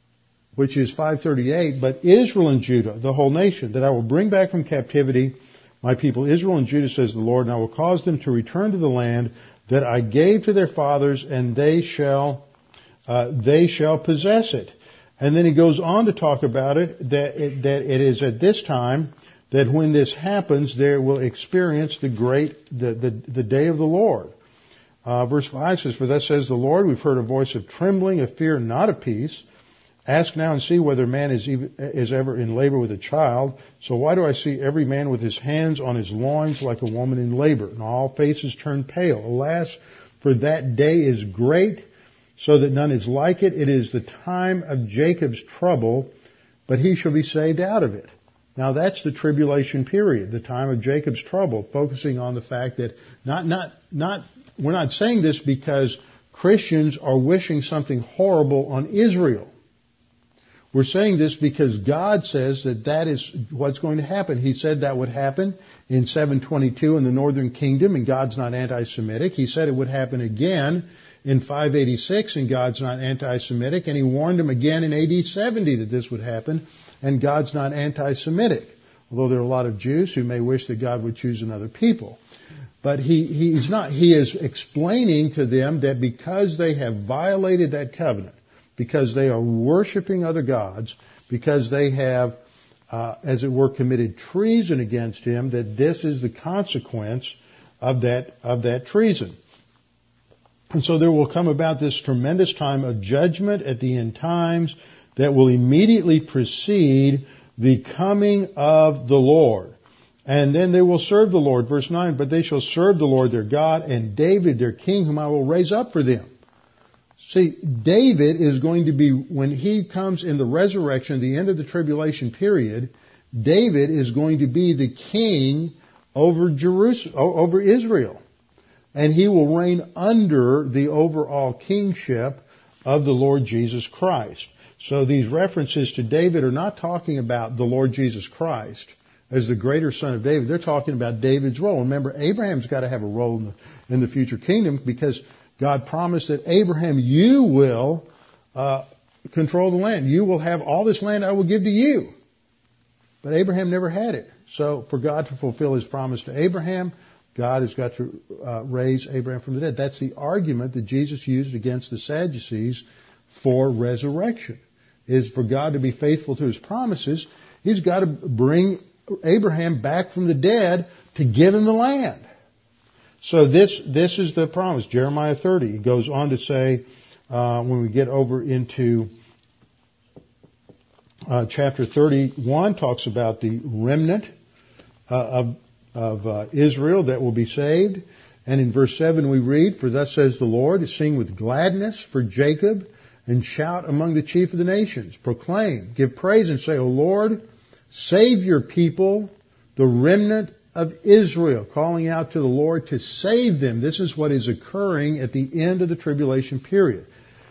which is five thirty-eight, but Israel and Judah, the whole nation, that I will bring back from captivity my people Israel and Judah, says the Lord, and I will cause them to return to the land that I gave to their fathers, and they shall uh, they shall possess it. And then he goes on to talk about it, that it, that it is at this time that when this happens, they will experience the great, the, the, the day of the Lord. Uh, verse five says, for thus says the Lord, we've heard a voice of trembling, of fear, not of peace. Ask now and see whether man is, even, is ever in labor with a child. So why do I see every man with his hands on his loins like a woman in labor? And all faces turn pale. Alas, for that day is great, so that none is like it. It is the time of Jacob's trouble, but he shall be saved out of it. Now that's the tribulation period, the time of Jacob's trouble, focusing on the fact that not, not, not, we're not saying this because Christians are wishing something horrible on Israel. We're saying this because God says that that is what's going to happen. He said that would happen in seven twenty-two in the northern kingdom, and God's not anti-Semitic. He said it would happen again in five eighty-six, and God's not anti-Semitic. And he warned them again in A D seventy that this would happen, and God's not anti-Semitic. Although there are a lot of Jews who may wish that God would choose another people. But he, he's not. He is explaining to them that because they have violated that covenant, because they are worshiping other gods, because they have, uh, as it were, committed treason against him, that this is the consequence of that, of that treason. And so there will come about this tremendous time of judgment at the end times that will immediately precede the coming of the Lord. And then they will serve the Lord. Verse nine, but they shall serve the Lord their God and David their king, whom I will raise up for them. See, David is going to be, when he comes in the resurrection, the end of the tribulation period, David is going to be the king over Jerusalem, over Israel. And he will reign under the overall kingship of the Lord Jesus Christ. So these references to David are not talking about the Lord Jesus Christ as the greater son of David. They're talking about David's role. Remember, Abraham's got to have a role in the, in the future kingdom because God promised that Abraham, you will uh, control the land. You will have all this land I will give to you. But Abraham never had it. So for God to fulfill his promise to Abraham, God has got to uh, raise Abraham from the dead. That's the argument that Jesus used against the Sadducees for resurrection, is for God to be faithful to his promises. He's got to bring Abraham back from the dead to give him the land. So this this is the promise. Jeremiah thirty. He goes on to say, uh, when we get over into uh, chapter thirty-one, talks about the remnant uh, of of uh, Israel that will be saved. And in verse seven we read, for thus says the Lord, sing with gladness for Jacob, and shout among the chief of the nations. Proclaim, give praise, and say, O Lord, save your people, the remnant of Israel, calling out to the Lord to save them. This is what is occurring at the end of the tribulation period.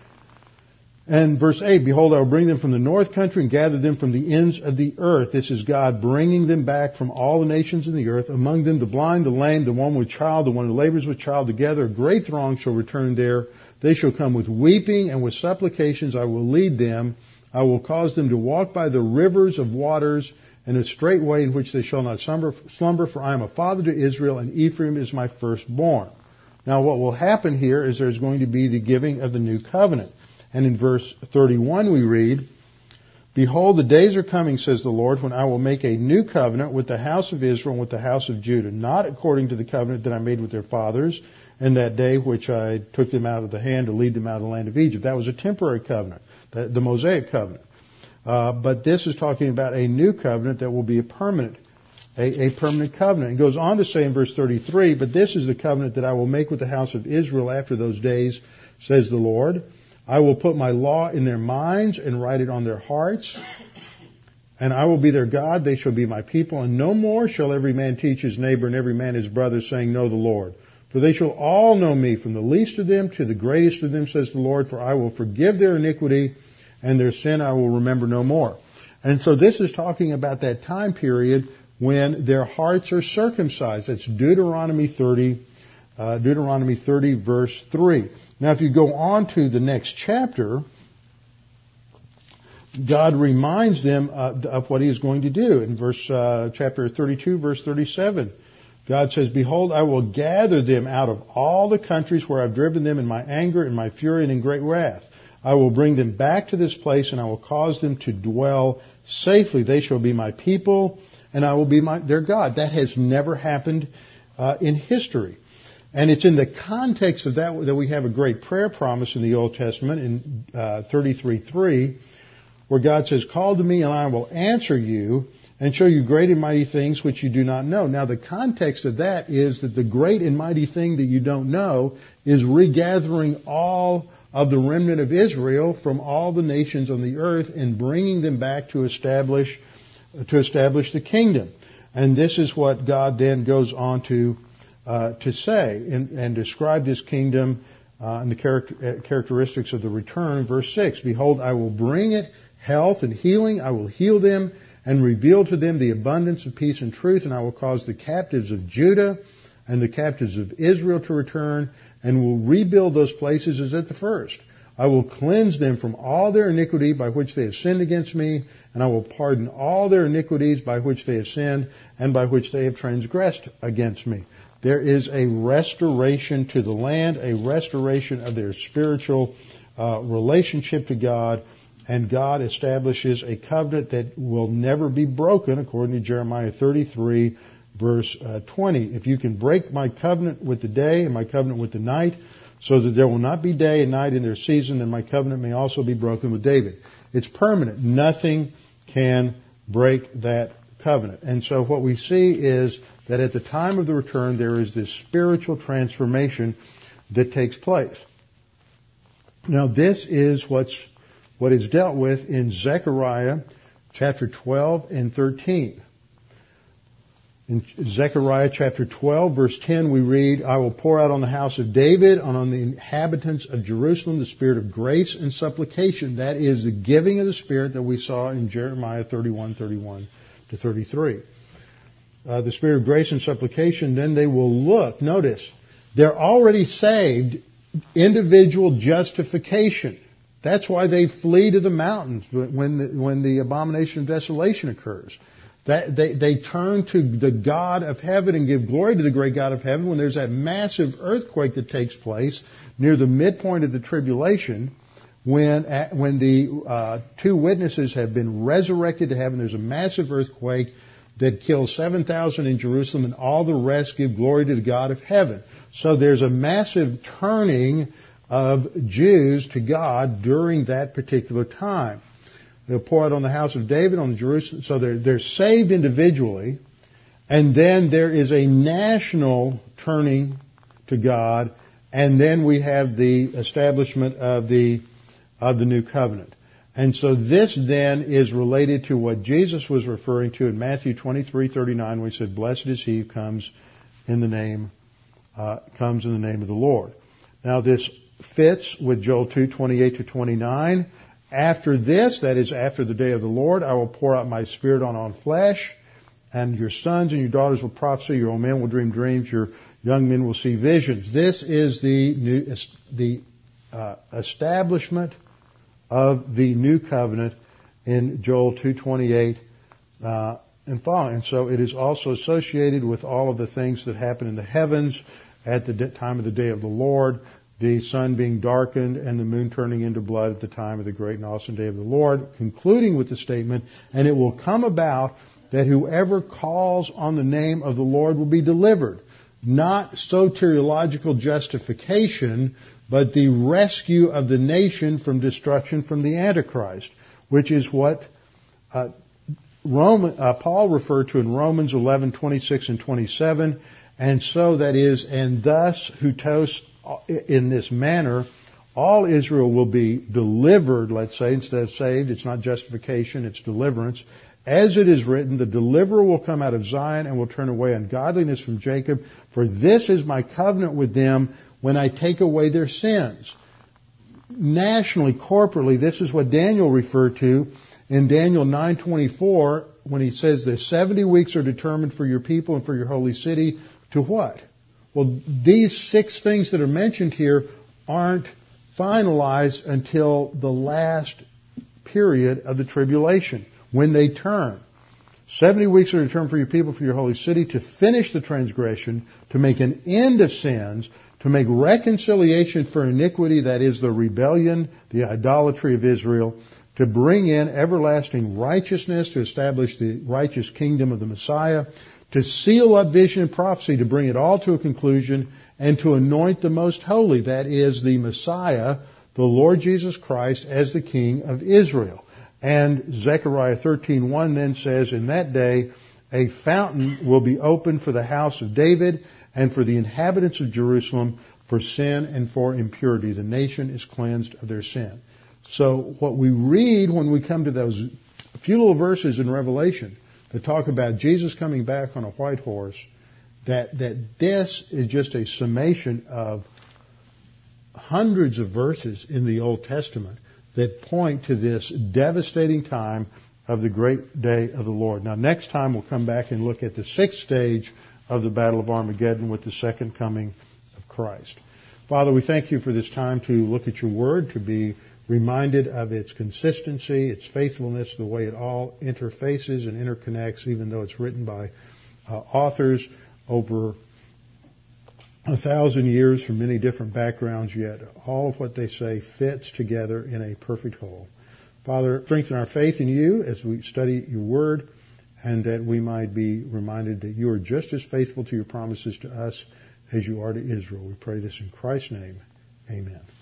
And verse eight, behold, I will bring them from the north country and gather them from the ends of the earth. This is God bringing them back from all the nations of the earth. Among them the blind, the lame, the one with child, the one who labors with child together. A great throng shall return there. They shall come with weeping, and with supplications I will lead them. I will cause them to walk by the rivers of waters, and a straight way in which they shall not slumber, for I am a father to Israel, and Ephraim is my firstborn. Now what will happen here is there's going to be the giving of the new covenant. And in verse thirty-one we read, behold, the days are coming, says the Lord, when I will make a new covenant with the house of Israel and with the house of Judah, not according to the covenant that I made with their fathers in that day which I took them out of the hand to lead them out of the land of Egypt. That was a temporary covenant, the Mosaic covenant. Uh, but this is talking about a new covenant that will be a permanent, a, a permanent covenant. It goes on to say in verse thirty-three, but this is the covenant that I will make with the house of Israel after those days, says the Lord. I will put my law in their minds and write it on their hearts. And I will be their God, they shall be my people. And no more shall every man teach his neighbor and every man his brother, saying, know the Lord. For they shall all know me, from the least of them to the greatest of them, says the Lord. For I will forgive their iniquity, and their sin I will remember no more. And so this is talking about that time period when their hearts are circumcised. That's Deuteronomy thirty, uh, Deuteronomy thirty, verse three. Now, if you go on to the next chapter, God reminds them uh, of what He is going to do. In verse uh, chapter thirty-two, verse thirty-seven, God says, "Behold, I will gather them out of all the countries where I've driven them in my anger, in my fury, and in great wrath. I will bring them back to this place, and I will cause them to dwell safely. They shall be my people, and I will be my, their God." That has never happened uh, in history. And it's in the context of that that we have a great prayer promise in the Old Testament in uh, thirty-three three, where God says, "Call to me, and I will answer you, and show you great and mighty things which you do not know." Now, the context of that is that the great and mighty thing that you don't know is regathering all of the remnant of Israel from all the nations on the earth and bringing them back to establish to establish the kingdom. And this is what God then goes on to uh, to say and, and describe this kingdom uh, and the character, characteristics of the return. Verse six, "Behold, I will bring it health and healing. I will heal them and reveal to them the abundance of peace and truth. And I will cause the captives of Judah and the captives of Israel to return, and will rebuild those places as at the first. I will cleanse them from all their iniquity by which they have sinned against me, and I will pardon all their iniquities by which they have sinned and by which they have transgressed against me." There is a restoration to the land, a restoration of their spiritual uh, relationship to God, and God establishes a covenant that will never be broken, according to Jeremiah thirty-three, verse uh, twenty. "If you can break my covenant with the day and my covenant with the night, so that there will not be day and night in their season, then my covenant may also be broken with David." It's permanent. Nothing can break that covenant. And so what we see is that at the time of the return, there is this spiritual transformation that takes place. Now, this is what's what is dealt with in Zechariah chapter twelve and thirteen. In Zechariah chapter twelve, verse ten, we read, "I will pour out on the house of David and on the inhabitants of Jerusalem the spirit of grace and supplication." That is the giving of the Spirit that we saw in Jeremiah thirty-one, thirty-one to thirty-three. Uh, the spirit of grace and supplication, then they will look. Notice, they're already saved, individual justification. That's why they flee to the mountains when the, when the abomination of desolation occurs. That they, they turn to the God of heaven and give glory to the great God of heaven when there's that massive earthquake that takes place near the midpoint of the tribulation, when when the uh, two witnesses have been resurrected to heaven. There's a massive earthquake that kills seven thousand in Jerusalem, and all the rest give glory to the God of heaven. So there's a massive turning of Jews to God during that particular time. They'll pour out on the house of David, on the Jerusalem. So they're, they're saved individually. And then there is a national turning to God. And then we have the establishment of the, of the new covenant. And so this then is related to what Jesus was referring to in Matthew twenty-three thirty-nine, where He said, "Blessed is he who comes in the name, uh, comes in the name of the Lord." Now this fits with Joel two twenty-eight to twenty-nine. "After this," that is after the day of the Lord, "I will pour out my Spirit on all flesh, and your sons and your daughters will prophesy, your old men will dream dreams, your young men will see visions." This is the new, the uh, establishment of the new covenant in Joel two twenty-eight uh, and following. And so it is also associated with all of the things that happen in the heavens at the time of the day of the Lord, the sun being darkened and the moon turning into blood at the time of the great and awesome day of the Lord, concluding with the statement, "And it will come about that whoever calls on the name of the Lord will be delivered." Not soteriological justification, but the rescue of the nation from destruction from the Antichrist, which is what uh, Roman, uh, Paul referred to in Romans eleven twenty-six and twenty-seven. And so that is, "And thus, hutos, in this manner, all Israel will be delivered," let's say, instead of saved. It's not justification, it's deliverance. "As it is written, the deliverer will come out of Zion and will turn away ungodliness from Jacob. For this is my covenant with them when I take away their sins." Nationally, corporately, this is what Daniel referred to in Daniel nine twenty-four when he says the seventy weeks are determined for your people and for your holy city. To what? Well, these six things that are mentioned here aren't finalized until the last period of the tribulation, when they turn. Seventy weeks are to return for your people, for your holy city, to finish the transgression, to make an end of sins, to make reconciliation for iniquity, that is the rebellion, the idolatry of Israel, to bring in everlasting righteousness, to establish the righteous kingdom of the Messiah, to seal up vision and prophecy, to bring it all to a conclusion, and to anoint the most holy, that is the Messiah, the Lord Jesus Christ, as the King of Israel. And Zechariah thirteen one then says, in that day a fountain will be opened for the house of David and for the inhabitants of Jerusalem for sin and for impurity. The nation is cleansed of their sin. So what we read when we come to those few little verses in Revelation that talk about Jesus coming back on a white horse, that, that this is just a summation of hundreds of verses in the Old Testament that point to this devastating time of the great day of the Lord. Now, next time we'll come back and look at the sixth stage of the Battle of Armageddon with the second coming of Christ. Father, we thank you for this time to look at your word, to be reminded of its consistency, its faithfulness, the way it all interfaces and interconnects, even though it's written by uh, authors over a thousand years from many different backgrounds, yet all of what they say fits together in a perfect whole. Father, strengthen our faith in you as we study your word, and that we might be reminded that you are just as faithful to your promises to us as you are to Israel. We pray this in Christ's name. Amen.